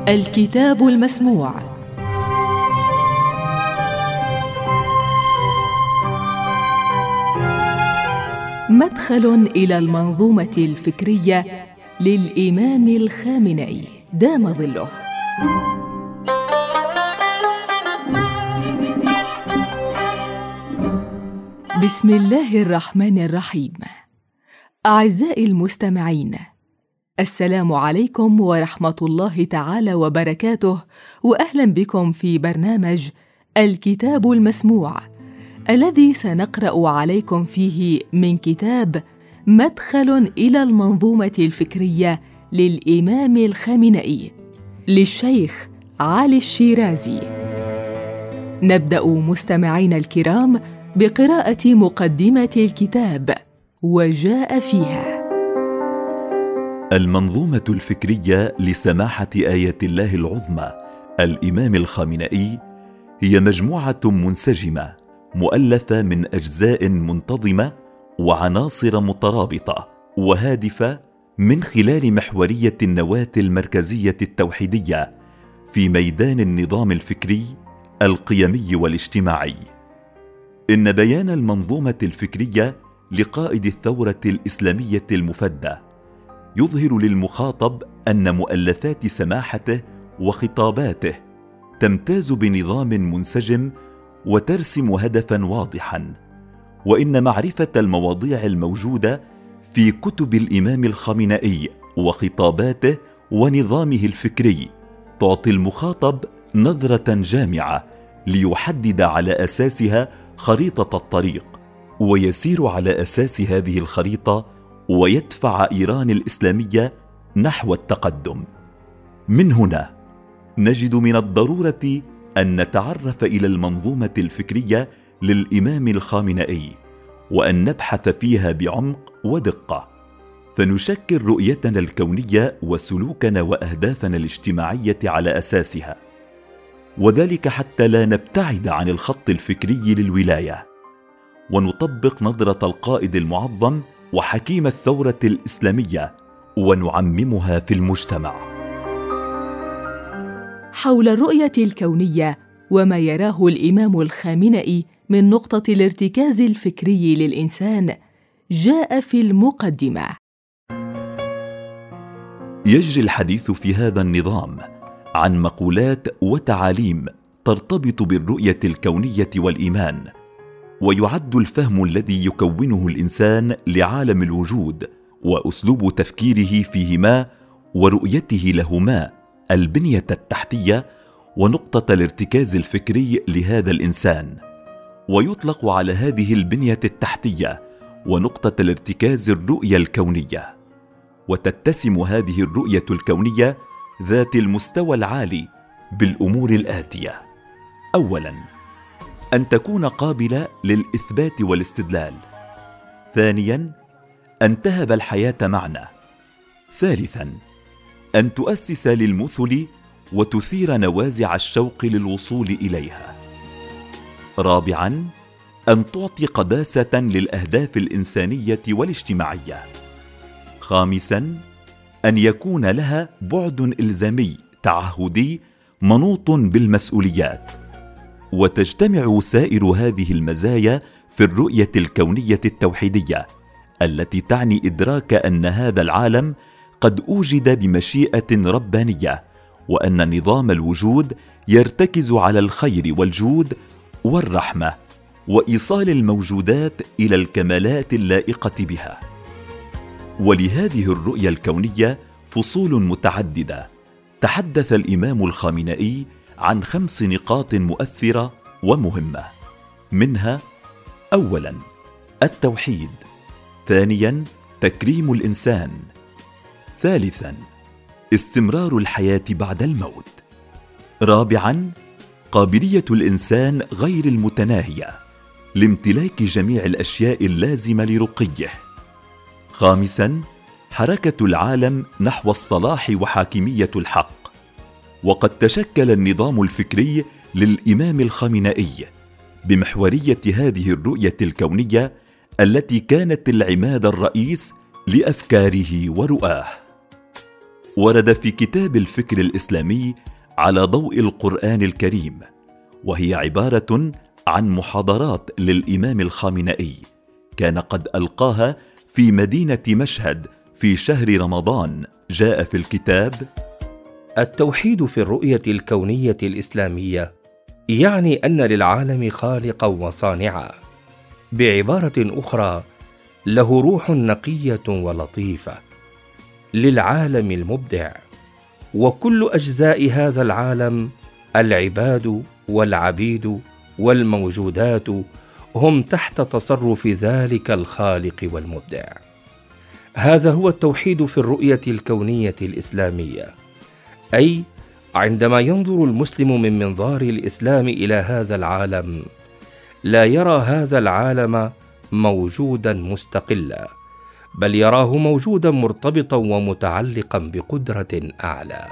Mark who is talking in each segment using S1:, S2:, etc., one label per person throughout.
S1: الكتاب المسموع. مدخل إلى المنظومة الفكرية للإمام الخامنئي دام ظله. بسم الله الرحمن الرحيم. أعزائي المستمعين، السلام عليكم ورحمة الله تعالى وبركاته، وأهلا بكم في برنامج الكتاب المسموع، الذي سنقرأ عليكم فيه من كتاب مدخل إلى المنظومة الفكرية للإمام الخامنئي للشيخ علي الشيرازي. نبدأ مستمعينا الكرام بقراءة مقدمة الكتاب، وجاء فيها:
S2: المنظومة الفكرية لسماحة آية الله العظمى الإمام الخامنئي هي مجموعة منسجمة مؤلفة من أجزاء منتظمة وعناصر مترابطة وهادفة من خلال محورية النواة المركزية التوحيدية في ميدان النظام الفكري القيمي والاجتماعي. إن بيان المنظومة الفكرية لقائد الثورة الإسلامية المفدى يظهر للمخاطب أن مؤلفات سماحته وخطاباته تمتاز بنظام منسجم وترسم هدفاً واضحاً، وإن معرفة المواضيع الموجودة في كتب الإمام الخامنئي وخطاباته ونظامه الفكري تعطي المخاطب نظرة جامعة ليحدد على أساسها خريطة الطريق، ويسير على أساس هذه الخريطة ويدفع إيران الإسلامية نحو التقدم. من هنا نجد من الضرورة أن نتعرف إلى المنظومة الفكرية للإمام الخامنئي، وأن نبحث فيها بعمق ودقة، فنشكل رؤيتنا الكونية وسلوكنا وأهدافنا الاجتماعية على أساسها، وذلك حتى لا نبتعد عن الخط الفكري للولاية، ونطبق نظرة القائد المعظم وحكيم الثورة الإسلامية ونعممها في المجتمع.
S1: حول الرؤية الكونية وما يراه الإمام الخامنئي من نقطة الارتكاز الفكري للإنسان جاء في المقدمة:
S2: يجري الحديث في هذا النظام عن مقولات وتعاليم ترتبط بالرؤية الكونية والإيمان، ويعد الفهم الذي يكونه الإنسان لعالم الوجود وأسلوب تفكيره فيهما ورؤيته لهما البنية التحتية ونقطة الارتكاز الفكري لهذا الإنسان، ويطلق على هذه البنية التحتية ونقطة الارتكاز الرؤية الكونية. وتتسم هذه الرؤية الكونية ذات المستوى العالي بالأمور الآتية: أولاً، أن تكون قابلة للإثبات والاستدلال. ثانياً، أن تهب الحياة معنى. ثالثاً، أن تؤسس للمثل وتثير نوازع الشوق للوصول إليها. رابعاً، أن تعطي قداسة للأهداف الإنسانية والاجتماعية. خامساً، أن يكون لها بعد إلزامي تعهدي منوط بالمسؤوليات. وتجتمع سائر هذه المزايا في الرؤية الكونية التوحيدية التي تعني إدراك أن هذا العالم قد أوجد بمشيئة ربانية، وأن نظام الوجود يرتكز على الخير والجود والرحمة وإيصال الموجودات إلى الكمالات اللائقة بها. ولهذه الرؤية الكونية فصول متعددة تحدث الإمام الخامنئي عن 5 نقاط مؤثرة ومهمة، منها: أولاً، التوحيد. ثانياً، تكريم الإنسان. ثالثاً، استمرار الحياة بعد الموت. رابعاً، قابلية الإنسان غير المتناهية لامتلاك جميع الأشياء اللازمة لرقيه. خامساً، حركة العالم نحو الصلاح وحاكمية الحق. وقد تشكل النظام الفكري للإمام الخامنئي بمحورية هذه الرؤية الكونية التي كانت العماد الرئيس لأفكاره ورؤاه. ورد في كتاب الفكر الإسلامي على ضوء القرآن الكريم، وهي عبارة عن محاضرات للإمام الخامنئي كان قد ألقاها في مدينة مشهد في شهر رمضان. جاء في الكتاب:
S3: التوحيد في الرؤية الكونية الإسلامية يعني أن للعالم خالقا وصانعا، بعبارة أخرى له روح نقية ولطيفة، للعالم المبدع، وكل أجزاء هذا العالم العباد والعبيد والموجودات هم تحت تصرف ذلك الخالق والمبدع. هذا هو التوحيد في الرؤية الكونية الإسلامية، أي عندما ينظر المسلم من منظار الإسلام إلى هذا العالم لا يرى هذا العالم موجودا مستقلا، بل يراه موجودا مرتبطا ومتعلقا بقدرة أعلى.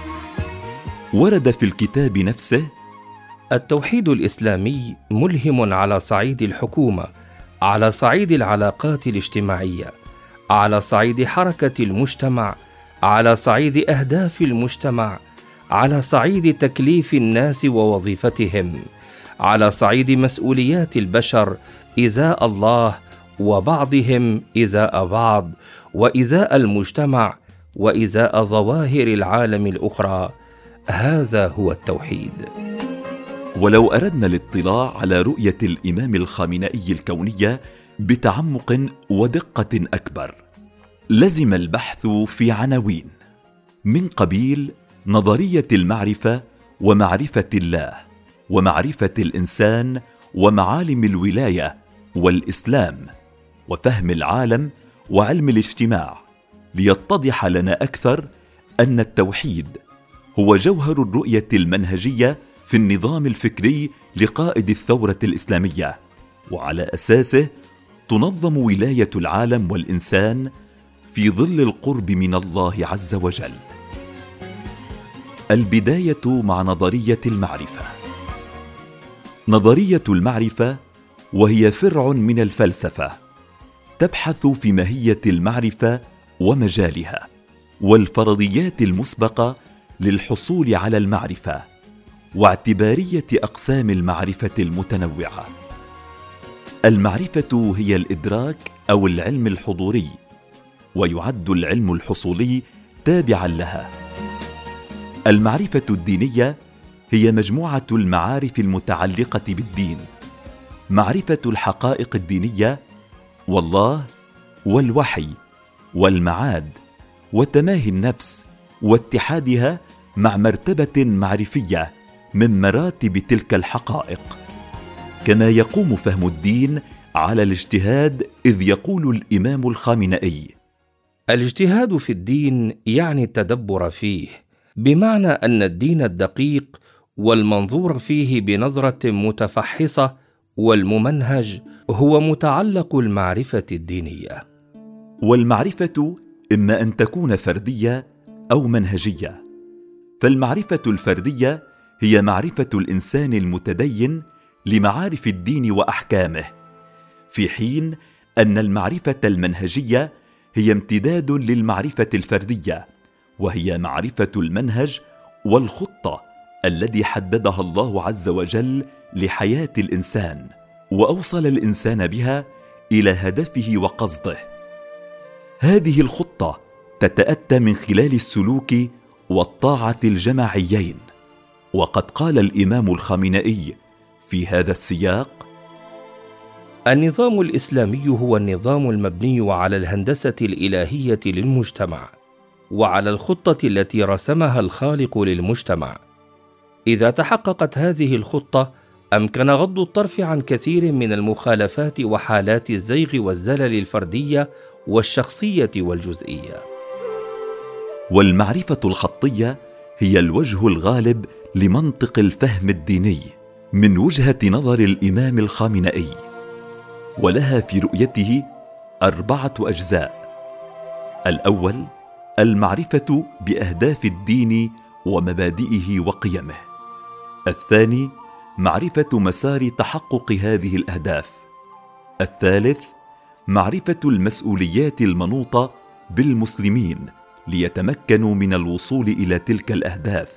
S2: ورد في الكتاب نفسه:
S3: التوحيد الإسلامي ملهم على صعيد الحكومة، على صعيد العلاقات الاجتماعية، على صعيد حركة المجتمع، على صعيد أهداف المجتمع، على صعيد تكليف الناس ووظيفتهم، على صعيد مسؤوليات البشر إزاء الله وبعضهم إزاء بعض، وإزاء المجتمع، وإزاء ظواهر العالم الأخرى. هذا هو التوحيد.
S2: ولو أردنا الاطلاع على رؤية الإمام الخامنئي الكونية بتعمق ودقة أكبر، لزم البحث في عناوين من قبيل نظرية المعرفة ومعرفة الله ومعرفة الإنسان ومعالم الولاية والإسلام وفهم العالم وعلم الاجتماع، ليتضح لنا أكثر أن التوحيد هو جوهر الرؤية المنهجية في النظام الفكري لقائد الثورة الإسلامية، وعلى أساسه تنظم ولاية العالم والإنسان في ظل القرب من الله عز وجل. البداية مع نظرية المعرفة. نظرية المعرفة وهي فرع من الفلسفة، تبحث في ماهية المعرفة ومجالها والفرضيات المسبقة للحصول على المعرفة واعتبارية أقسام المعرفة المتنوعة. المعرفة هي الإدراك أو العلم الحضوري، ويعد العلم الحصولي تابعا لها. المعرفة الدينية هي مجموعة المعارف المتعلقة بالدين، معرفة الحقائق الدينية والله والوحي والمعاد وتماهي النفس واتحادها مع مرتبة معرفية من مراتب تلك الحقائق. كما يقوم فهم الدين على الاجتهاد، إذ يقول الإمام الخامنئي:
S3: الاجتهاد في الدين يعني التدبر فيه، بمعنى أن الدين الدقيق والمنظور فيه بنظرة متفحصة والممنهج هو متعلق المعرفة الدينية.
S2: والمعرفة إما أن تكون فردية أو منهجية. فالمعرفة الفردية هي معرفة الإنسان المتدين لمعارف الدين وأحكامه، في حين أن المعرفة المنهجية هي امتداد للمعرفة الفردية، وهي معرفة المنهج والخطة الذي حددها الله عز وجل لحياة الإنسان، وأوصل الإنسان بها إلى هدفه وقصده. هذه الخطة تتأتى من خلال السلوك والطاعة الجماعيين. وقد قال الإمام الخامنئي في هذا السياق:
S3: النظام الإسلامي هو النظام المبني على الهندسة الإلهية للمجتمع وعلى الخطة التي رسمها الخالق للمجتمع. إذا تحققت هذه الخطة أمكن غض الطرف عن كثير من المخالفات وحالات الزيغ والزلل الفردية والشخصية والجزئية.
S2: والمعرفة الخطية هي الوجه الغالب لمنطق الفهم الديني من وجهة نظر الإمام الخامنئي، ولها في رؤيته 4 أجزاء. الأول المعرفة بأهداف الدين ومبادئه وقيمه. الثاني معرفة مسار تحقق هذه الأهداف. الثالث معرفة المسؤوليات المنوطة بالمسلمين ليتمكنوا من الوصول إلى تلك الأهداف.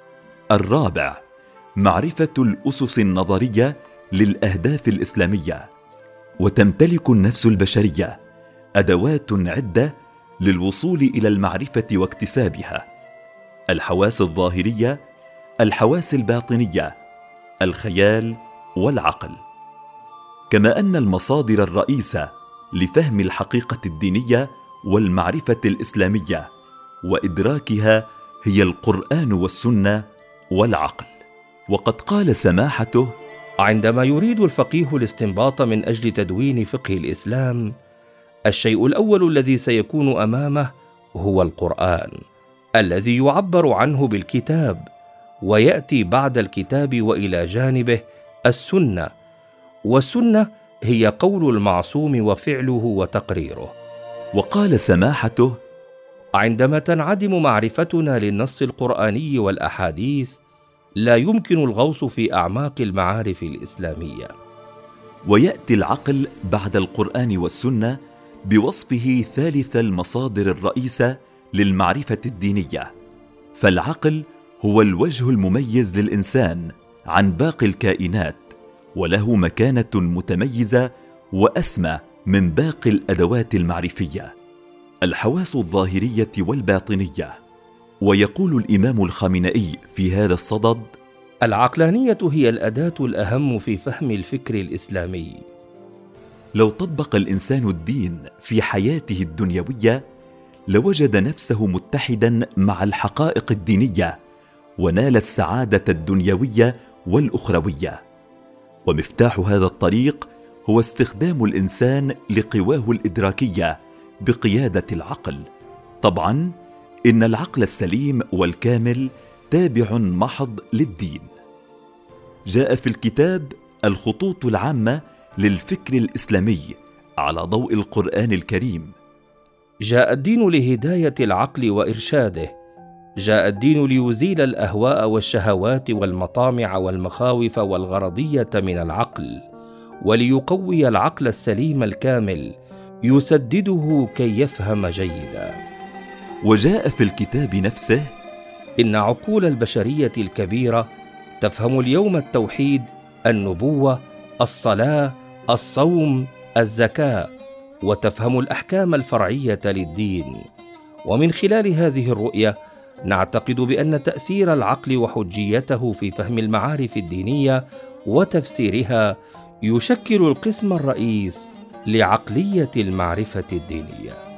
S2: الرابع، معرفة الأسس النظرية للأهداف الإسلامية. وتمتلك النفس البشرية أدوات عدة للوصول إلى المعرفة واكتسابها: الحواس الظاهرية، الحواس الباطنية، الخيال والعقل. كما أن المصادر الرئيسة لفهم الحقيقة الدينية والمعرفة الإسلامية وإدراكها هي القرآن والسنة والعقل. وقد قال سماحته:
S3: عندما يريد الفقيه الاستنباط من أجل تدوين فقه الإسلام، الشيء الأول الذي سيكون أمامه هو القرآن، الذي يعبر عنه بالكتاب، ويأتي بعد الكتاب وإلى جانبه السنة، والسنة هي قول المعصوم وفعله وتقريره.
S2: وقال سماحته:
S3: عندما تنعدم معرفتنا للنص القرآني والأحاديث، لا يمكن الغوص في أعماق المعارف الإسلامية.
S2: ويأتي العقل بعد القرآن والسنة بوصفه ثالث المصادر الرئيسة للمعرفة الدينية، فالعقل هو الوجه المميز للإنسان عن باقي الكائنات، وله مكانة متميزة وأسمى من باقي الأدوات المعرفية: الحواس الظاهرية والباطنية. ويقول الإمام الخامنئي في هذا الصدد:
S3: العقلانية هي الأداة الأهم في فهم الفكر الإسلامي.
S2: لو طبق الإنسان الدين في حياته الدنيوية لوجد نفسه متحدا مع الحقائق الدينية، ونال السعادة الدنيوية والأخروية. ومفتاح هذا الطريق هو استخدام الإنسان لقواه الإدراكية بقيادة العقل. طبعا إن العقل السليم والكامل تابع محض للدين. جاء في الكتاب الخطوط العامة للفكر الإسلامي على ضوء القرآن الكريم.
S3: جاء الدين لهداية العقل وإرشاده، جاء الدين ليزيل الأهواء والشهوات والمطامع والمخاوف والغرضية من العقل، وليقوي العقل السليم الكامل يسدده كي يفهم جيدا.
S2: وجاء في الكتاب نفسه:
S3: إن عقول البشرية الكبيرة تفهم اليوم التوحيد، النبوة، الصلاة، الصوم، الزكاة، وتفهم الأحكام الفرعية للدين. ومن خلال هذه الرؤية نعتقد بأن تأثير العقل وحجيته في فهم المعارف الدينية وتفسيرها يشكل القسم الرئيس لعقلية المعرفة الدينية.